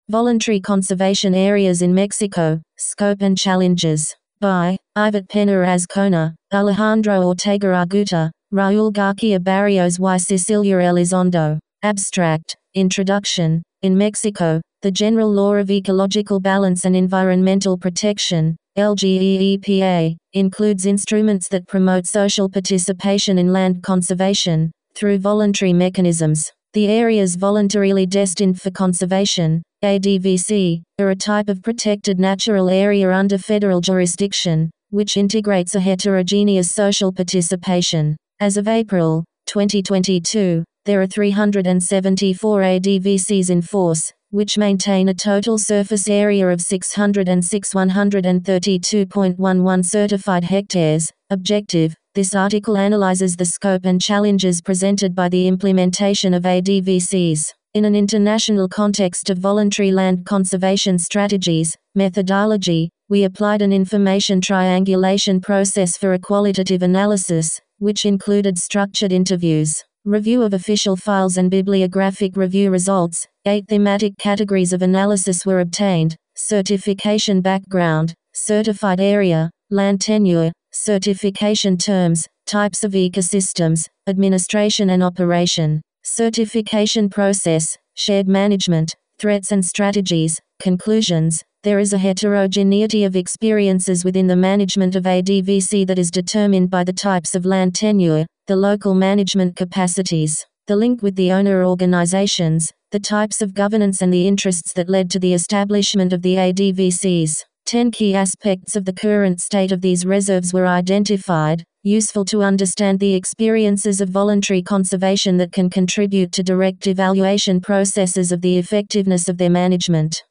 Voluntary Conservation Areas in Mexico, Scope and Challenges. By Ivette Pena Azcona, Alejandro Ortega Arguta, Raul Garcia Barrios y Cecilia Elizondo. Abstract. Introduction. In Mexico, the General Law of Ecological Balance and Environmental Protection, LGEEPA, includes instruments that promote social participation in land conservation, through voluntary mechanisms. The areas voluntarily destined for conservation, ADVC, are a type of protected natural area under federal jurisdiction, which integrates a heterogeneous social participation. As of April 2022, there are 374 ADVCs in force, which maintain a total surface area of 606,132.11 certified hectares. Objective. This article analyzes the scope and challenges presented by the implementation of ADVCs. In an international context of voluntary land conservation strategies, methodology, we applied an information triangulation process for a qualitative analysis, which included structured interviews, review of official files and bibliographic review results. 8 thematic categories of analysis were obtained: certification background, certified area, land tenure, certification terms, types of ecosystems, administration and operation, certification process, shared management, threats and strategies. Conclusions. There is a heterogeneity of experiences within the management of ADVC that is determined by the types of land tenure, the local management capacities, the link with the owner organizations, the types of governance and the interests that led to the establishment of the ADVCs. 10 key aspects of the current state of these reserves were identified, useful to understand the experiences of voluntary conservation that can contribute to direct evaluation processes of the effectiveness of their management.